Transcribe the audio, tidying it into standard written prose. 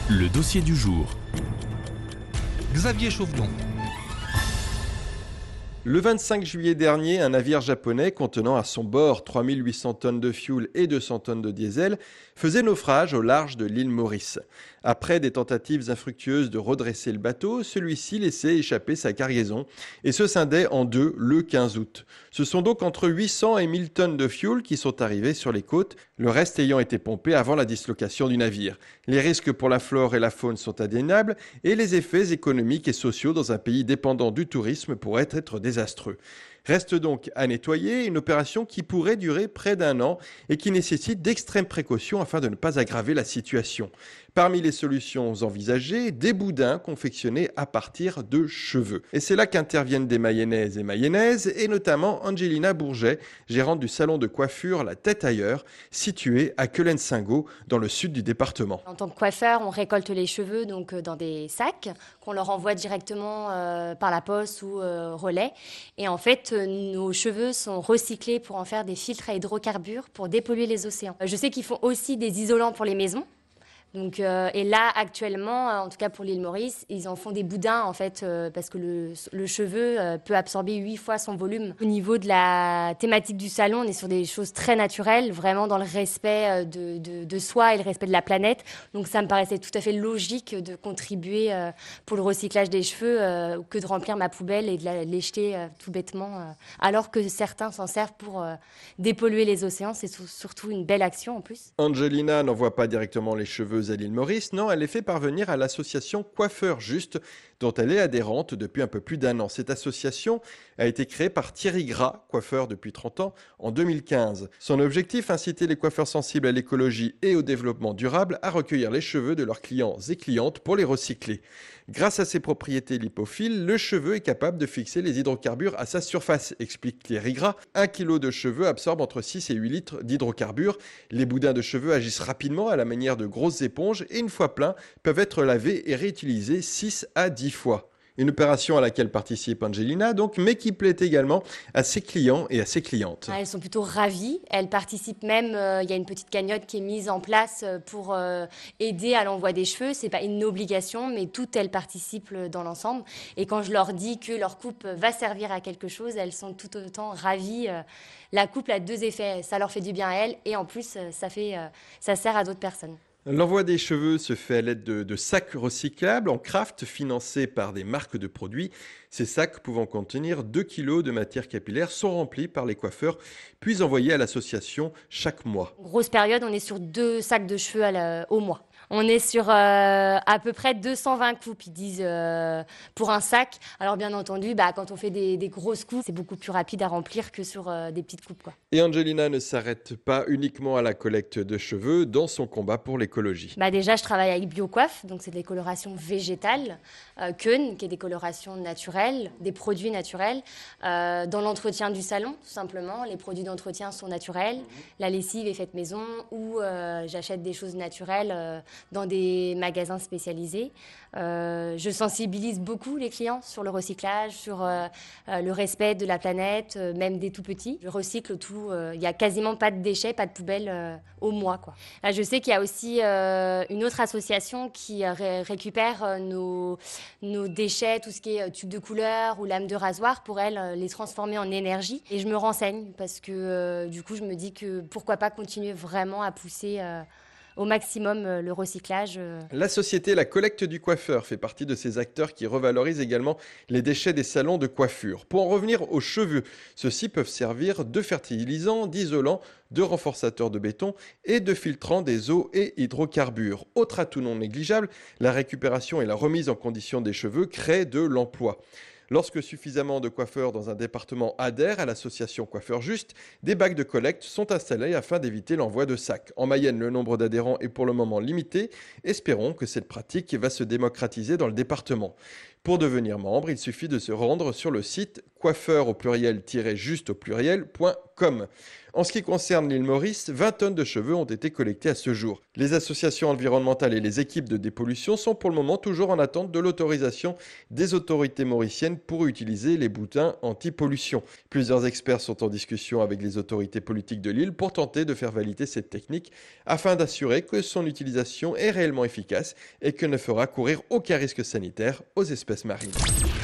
Le dossier du jour. Xavier Chauvedon. Le 25 juillet dernier, un navire japonais contenant à son bord 3800 tonnes de fioul et 200 tonnes de diesel faisait naufrage au large de l'île Maurice. Après des tentatives infructueuses de redresser le bateau, celui-ci laissait échapper sa cargaison et se scindait en deux le 15 août. Ce sont donc entre 800 et 1000 tonnes de fioul qui sont arrivées sur les côtes, le reste ayant été pompé avant la dislocation du navire. Les risques pour la flore et la faune sont indéniables et les effets économiques et sociaux dans un pays dépendant du tourisme pourraient être désastreux. Reste donc à nettoyer une opération qui pourrait durer près d'un an et qui nécessite d'extrêmes précautions afin de ne pas aggraver la situation. Parmi les solutions envisagées, des boudins confectionnés à partir de cheveux. Et c'est là qu'interviennent des mayonnaises et notamment Angelina Bourget, gérante du salon de coiffure La Tête Ailleurs, situé à Quelen-Singot, dans le sud du département. En tant que coiffeur, on récolte les cheveux donc dans des sacs qu'on leur envoie directement par la poste ou relais. Et en fait, nos cheveux sont recyclés pour en faire des filtres à hydrocarbures pour dépolluer les océans. Je sais qu'ils font aussi des isolants pour les maisons. Donc, et là, actuellement, en tout cas pour l'île Maurice, ils en font des boudins en fait, parce que le cheveu peut absorber 8 fois son volume. Au niveau de la thématique du salon, on est sur des choses très naturelles, vraiment dans le respect de soi et le respect de la planète. Donc ça me paraissait tout à fait logique de contribuer pour le recyclage des cheveux que de remplir ma poubelle et de les jeter tout bêtement. Alors que certains s'en servent pour dépolluer les océans, c'est surtout une belle action en plus. Angelina n'envoie pas directement les cheveux à l'île Maurice, non, elle les fait parvenir à l'association Coiffeurs Juste, dont elle est adhérente depuis un peu plus d'un an. Cette association a été créée par Thierry Gras, coiffeur depuis 30 ans, en 2015. Son objectif, inciter les coiffeurs sensibles à l'écologie et au développement durable à recueillir les cheveux de leurs clients et clientes pour les recycler. Grâce à ses propriétés lipophiles, le cheveu est capable de fixer les hydrocarbures à sa surface, explique Thierry Gras. 1 kg de cheveux absorbe entre 6 et 8 litres d'hydrocarbures. Les boudins de cheveux agissent rapidement à la manière de grosses éponges et une fois pleins, peuvent être lavés et réutilisés 6 à 10 fois. Une opération à laquelle participe Angelina, donc, mais qui plaît également à ses clients et à ses clientes. Elles sont plutôt ravies. Elles participent même, il y a une petite cagnotte qui est mise en place pour aider à l'envoi des cheveux. C'est pas une obligation, mais toutes elles participent dans l'ensemble. Et quand je leur dis que leur coupe va servir à quelque chose, elles sont tout autant ravies. La coupe a 2 effets. Ça leur fait du bien à elles et en plus, ça sert à d'autres personnes. L'envoi des cheveux se fait à l'aide de sacs recyclables en craft financés par des marques de produits. Ces sacs pouvant contenir 2 kg de matière capillaire sont remplis par les coiffeurs puis envoyés à l'association chaque mois. Grosse période, on est sur 2 sacs de cheveux au mois. On est sur à peu près 220 coupes, ils disent, pour un sac. Alors bien entendu, quand on fait des grosses coupes, c'est beaucoup plus rapide à remplir que sur des petites coupes, quoi. Et Angelina ne s'arrête pas uniquement à la collecte de cheveux dans son combat pour l'écologie. Déjà, je travaille avec BioCoiffe, donc c'est des colorations végétales, Keun, qui est des colorations naturelles, des produits naturels. Dans l'entretien du salon, tout simplement, les produits d'entretien sont naturels. La lessive est faite maison ou j'achète des choses naturelles dans des magasins spécialisés. Je sensibilise beaucoup les clients sur le recyclage, sur le respect de la planète, même des tout petits. Je recycle tout. Il n'y a quasiment pas de déchets, pas de poubelles au mois, quoi. Là, je sais qu'il y a aussi une autre association qui récupère nos déchets, tout ce qui est tubes de couleur ou lames de rasoir, pour elles, les transformer en énergie. Et je me renseigne parce que du coup, je me dis que pourquoi pas continuer vraiment à pousser au maximum le recyclage. La société La Collecte du Coiffeur fait partie de ces acteurs qui revalorisent également les déchets des salons de coiffure. Pour en revenir aux cheveux, ceux-ci peuvent servir de fertilisants, d'isolants, de renforçateurs de béton et de filtrants des eaux et hydrocarbures. Autre atout non négligeable, la récupération et la remise en condition des cheveux créent de l'emploi. Lorsque suffisamment de coiffeurs dans un département adhèrent à l'association Coiffeurs Juste, des bacs de collecte sont installés afin d'éviter l'envoi de sacs. En Mayenne, le nombre d'adhérents est pour le moment limité. Espérons que cette pratique va se démocratiser dans le département. Pour devenir membre, il suffit de se rendre sur le site coiffeur au pluriel-juste au pluriel.com. En ce qui concerne l'île Maurice, 20 tonnes de cheveux ont été collectées à ce jour. Les associations environnementales et les équipes de dépollution sont pour le moment toujours en attente de l'autorisation des autorités mauriciennes pour utiliser les boudins anti-pollution. Plusieurs experts sont en discussion avec les autorités politiques de l'île pour tenter de faire valider cette technique afin d'assurer que son utilisation est réellement efficace et que ne fera courir aucun risque sanitaire aux espèces marines.